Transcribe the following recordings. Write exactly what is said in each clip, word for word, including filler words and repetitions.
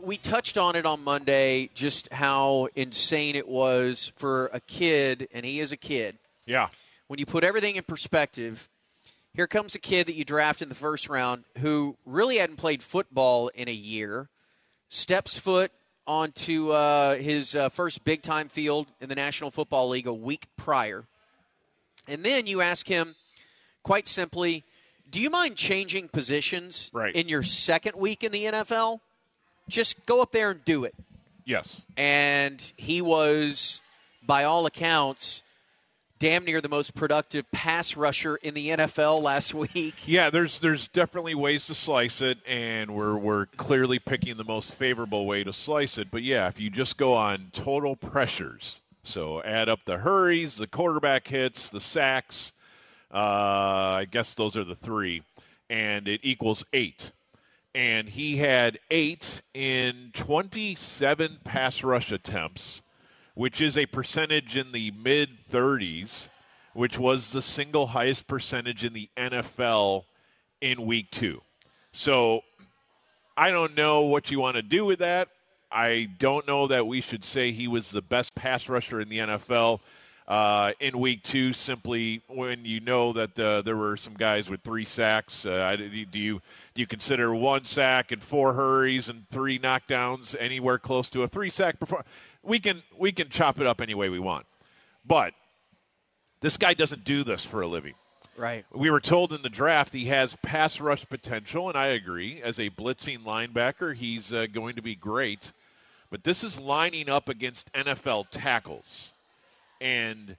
we touched on it on Monday, just how insane it was for a kid, and he is a kid. Yeah. When you put everything in perspective, here comes a kid that you draft in the first round who really hadn't played football in a year, steps foot onto uh, his uh, first big-time field in the National Football League a week prior. And then you ask him, quite simply, do you mind changing positions right. in your second week in the N F L? Just go up there and do it. Yes. And he was, by all accounts, damn near the most productive pass rusher in the N F L last week. Yeah, there's there's definitely ways to slice it, and we're we're clearly picking the most favorable way to slice it. But, yeah, if you just go on total pressures, so add up the hurries, the quarterback hits, the sacks, uh, I guess those are the three, and it equals eight. And he had eight in twenty-seven pass rush attempts, which is a percentage in the mid-thirties, which was the single highest percentage in the N F L in week two. So I don't know what you want to do with that. I don't know that we should say he was the best pass rusher in the N F L uh, in week two, simply when you know that uh, there were some guys with three sacks. Uh, do you do you consider one sack and four hurries and three knockdowns anywhere close to a three-sack performance? We can we can chop it up any way we want. But this guy doesn't do this for a living. Right. We were told in the draft he has pass rush potential, and I agree. As a blitzing linebacker, he's uh, going to be great. But this is lining up against N F L tackles. And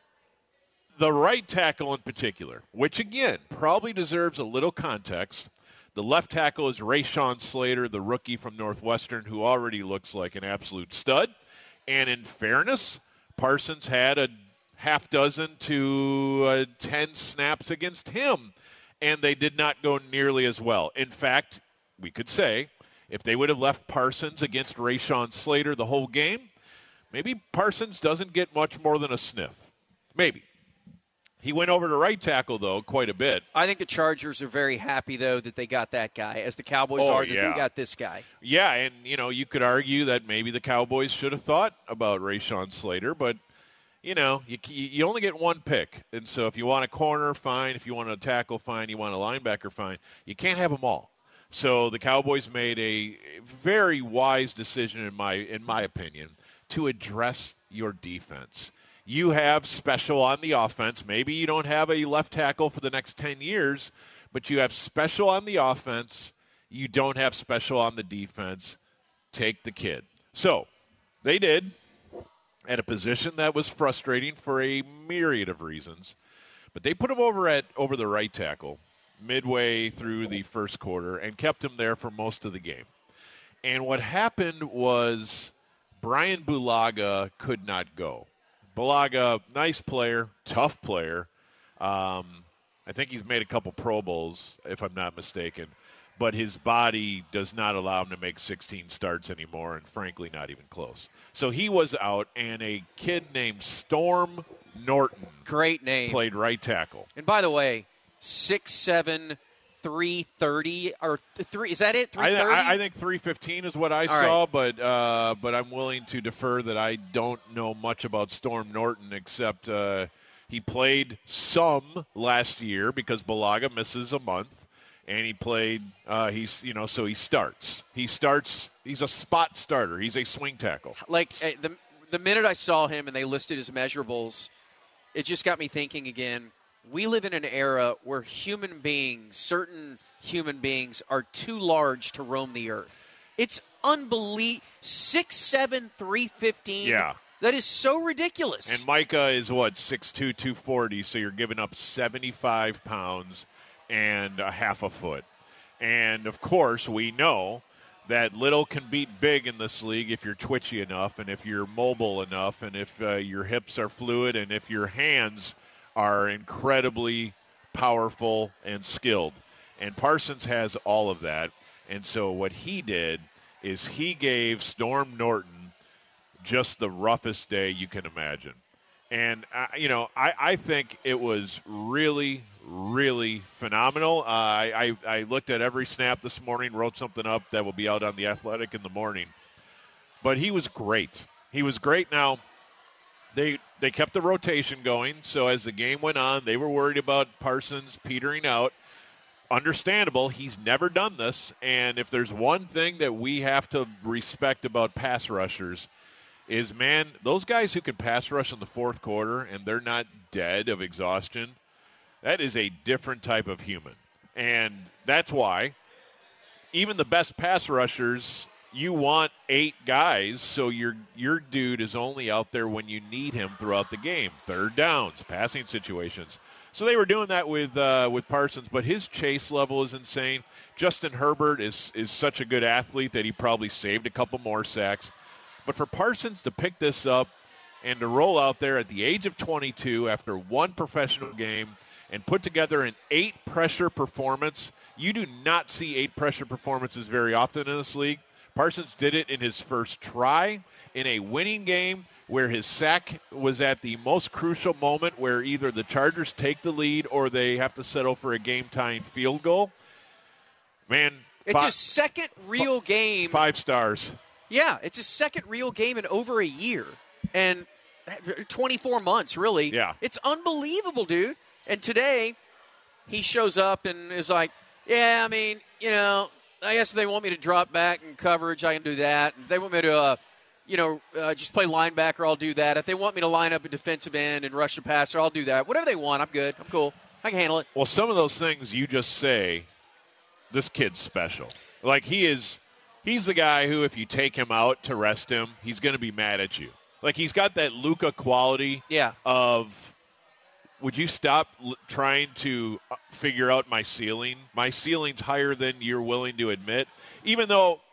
the right tackle in particular, which, again, probably deserves a little context. The left tackle is Rashawn Slater, the rookie from Northwestern, who already looks like an absolute stud. And in fairness, Parsons had a half dozen to uh, ten snaps against him, and they did not go nearly as well. In fact, we could say if they would have left Parsons against Rashawn Slater the whole game, maybe Parsons doesn't get much more than a sniff. Maybe. He went over to right tackle, though, quite a bit. I think the Chargers are very happy, though, that they got that guy, as the Cowboys oh, are that yeah. they got this guy. Yeah, and, you know, you could argue that maybe the Cowboys should have thought about Rashawn Slater, but, you know, you you only get one pick. And so if you want a corner, fine. If you want a tackle, fine. You want a linebacker, fine. You can't have them all. So the Cowboys made a very wise decision, in my in my opinion, to address your defense. You have special on the offense. Maybe you don't have a left tackle for the next ten years, but you have special on the offense. You don't have special on the defense. Take the kid. So they did, at a position that was frustrating for a myriad of reasons. But they put him over at over the right tackle midway through the first quarter and kept him there for most of the game. And what happened was Brian Bulaga could not go. Bulaga, nice player, tough player. Um, I think he's made a couple Pro Bowls, if I'm not mistaken. But his body does not allow him to make sixteen starts anymore, and frankly, not even close. So he was out, and a kid named Storm Norton, great name, played right tackle. And by the way, six seven, three thirty, or three, is that it? three thirty? I, I, I think three fifteen is what I All saw, right. but uh, but I'm willing to defer that I don't know much about Storm Norton except uh, he played some last year because Bulaga misses a month, and he played. Uh, he's you know so he starts. He starts. He's a spot starter. He's a swing tackle. Like uh, the the minute I saw him and they listed his measurables, it just got me thinking again. We live in an era where human beings, certain human beings, are too large to roam the earth. It's unbelievable. six seven, three fifteen. Yeah. That is so ridiculous. And Micah is, what, six two, two forty, so you're giving up seventy-five pounds and a half a foot. And, of course, we know that little can beat big in this league if you're twitchy enough and if you're mobile enough and if uh, your hips are fluid and if your hands are incredibly powerful and skilled. And Parsons has all of that. And so what he did is he gave Storm Norton just the roughest day you can imagine. And, uh, you know, I, I think it was really, really phenomenal. Uh, I, I, I looked at every snap this morning, wrote something up that will be out on The Athletic in the morning. But he was great. He was great. Now, they they kept the rotation going, so as the game went on, they were worried about Parsons petering out. Understandable. He's never done this, and if there's one thing that we have to respect about pass rushers is, man, those guys who can pass rush in the fourth quarter and they're not dead of exhaustion, that is a different type of human. And that's why even the best pass rushers, you want eight guys, so your your dude is only out there when you need him throughout the game. Third downs, passing situations. So they were doing that with uh, with Parsons, but his chase level is insane. Justin Herbert is is such a good athlete that he probably saved a couple more sacks. But for Parsons to pick this up and to roll out there at the age of twenty-two after one professional game and put together an eight pressure performance, you do not see eight pressure performances very often in this league. Parsons did it in his first try in a winning game where his sack was at the most crucial moment where either the Chargers take the lead or they have to settle for a game-tying field goal. Man, it's five, his second real game. Five stars. Yeah, it's his second real game in over a year. And twenty-four months, really. Yeah. It's unbelievable, dude. And today, he shows up and is like, yeah, I mean, you know, I guess if they want me to drop back in coverage, I can do that. If they want me to, uh, you know, uh, just play linebacker, I'll do that. If they want me to line up a defensive end and rush the passer, I'll do that. Whatever they want, I'm good. I'm cool. I can handle it. Well, some of those things you just say, this kid's special. Like, he is – he's the guy who, if you take him out to rest him, he's going to be mad at you. Like, he's got that Luka quality yeah. of – would you stop l- trying to figure out my ceiling? My ceiling's higher than you're willing to admit. Even though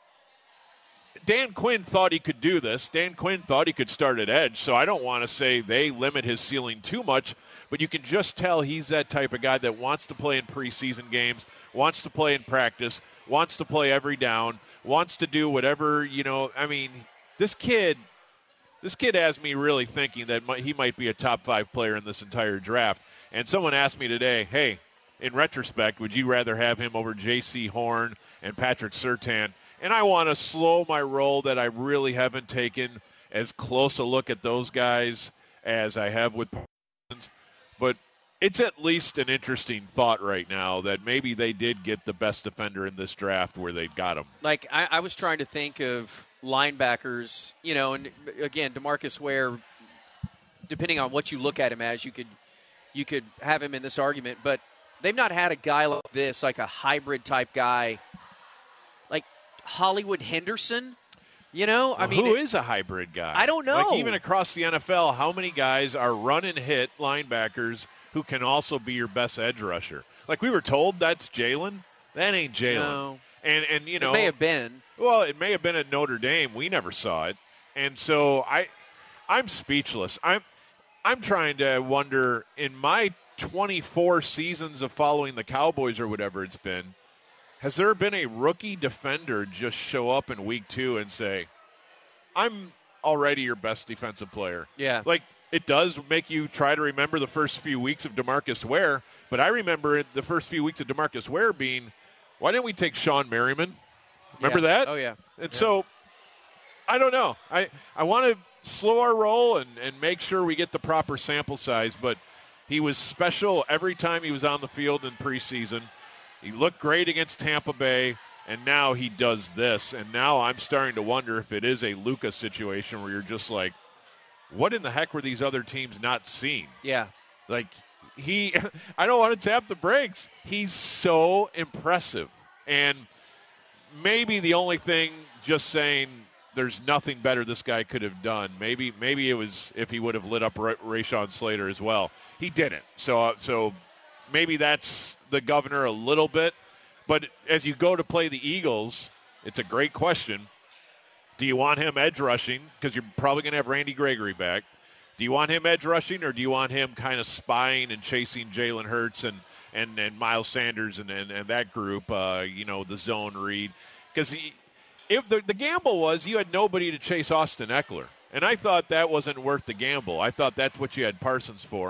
Dan Quinn thought he could do this. Dan Quinn thought he could start at edge, so I don't want to say they limit his ceiling too much, but you can just tell he's that type of guy that wants to play in preseason games, wants to play in practice, wants to play every down, wants to do whatever, you know. I mean, this kid – This kid has me really thinking that he might be a top five player in this entire draft. And someone asked me today, hey, in retrospect, would you rather have him over J C Horn and Patrick Surtain? And I want to slow my roll that I really haven't taken as close a look at those guys as I have with Parsons. But it's at least an interesting thought right now that maybe they did get the best defender in this draft where they got him. Like, I, I was trying to think of linebackers, you know, and again, DeMarcus Ware, depending on what you look at him as, you could you could have him in this argument, but they've not had a guy like this, like a hybrid type guy, like Hollywood Henderson. You know, I well, mean, who it, is a hybrid guy? I don't know. Like, even across the N F L, how many guys are run and hit linebackers who can also be your best edge rusher? Like, we were told that's Jalen. That ain't Jalen. No. And and you know, it may have been. Well, it may have been at Notre Dame. We never saw it, and so I, I'm speechless. I'm, I'm trying to wonder in my twenty-four seasons of following the Cowboys or whatever it's been, has there been a rookie defender just show up in week two and say, "I'm already your best defensive player"? Yeah, like. It does make you try to remember the first few weeks of DeMarcus Ware, but I remember it, the first few weeks of DeMarcus Ware being, why didn't we take Sean Merriman? Remember yeah. that? Oh, yeah. And yeah. so, I don't know. I, I want to slow our roll and, and make sure we get the proper sample size, but he was special every time he was on the field in preseason. He looked great against Tampa Bay, and now he does this. And now I'm starting to wonder if it is a Luka situation where you're just like, what in the heck were these other teams not seeing? Yeah. Like, he – I don't want to tap the brakes. He's so impressive. And maybe the only thing just saying there's nothing better this guy could have done, maybe maybe it was if he would have lit up Ra- Rashawn Slater as well. He didn't. So, uh, so maybe that's the governor a little bit. But as you go to play the Eagles, it's a great question. Do you want him edge rushing? Because you're probably going to have Randy Gregory back. Do you want him edge rushing, or do you want him kind of spying and chasing Jalen Hurts and, and, and Miles Sanders and, and, and that group, uh, you know, the zone read? Because if the, the gamble was you had nobody to chase Austin Eckler, and I thought that wasn't worth the gamble. I thought that's what you had Parsons for.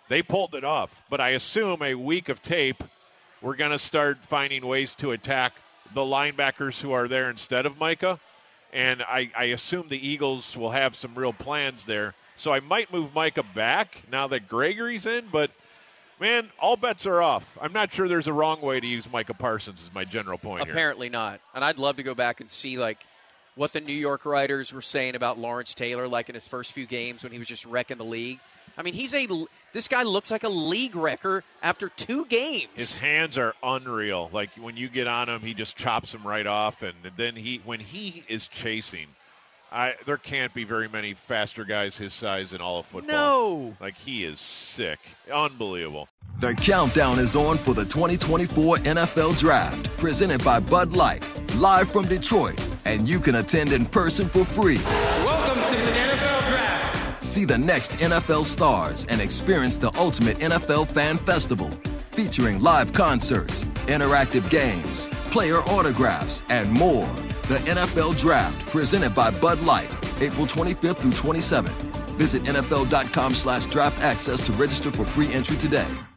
they pulled it off. But I assume a week of tape, we're going to start finding ways to attack the linebackers who are there instead of Micah. And I, I assume the Eagles will have some real plans there. So I might move Micah back now that Gregory's in, but man, all bets are off. I'm not sure there's a wrong way to use Micah Parsons is my general point here. Apparently not. And I'd love to go back and see, like, what the New York writers were saying about Lawrence Taylor, like in his first few games when he was just wrecking the league. I mean, he's a this guy looks like a league wrecker after two games. His hands are unreal. Like, when you get on him, he just chops them right off. And then he when he is chasing, I, there can't be very many faster guys his size in all of football. No. Like, he is sick. Unbelievable. The countdown is on for the twenty twenty-four N F L Draft, presented by Bud Light, live from Detroit, and you can attend in person for free. Welcome to the N F L Draft. See the next N F L stars and experience the ultimate N F L fan festival, featuring live concerts, interactive games, player autographs, and more. The N F L Draft, presented by Bud Light, April twenty-fifth through twenty-seventh. Visit N F L dot com slash draft access to register for free entry today.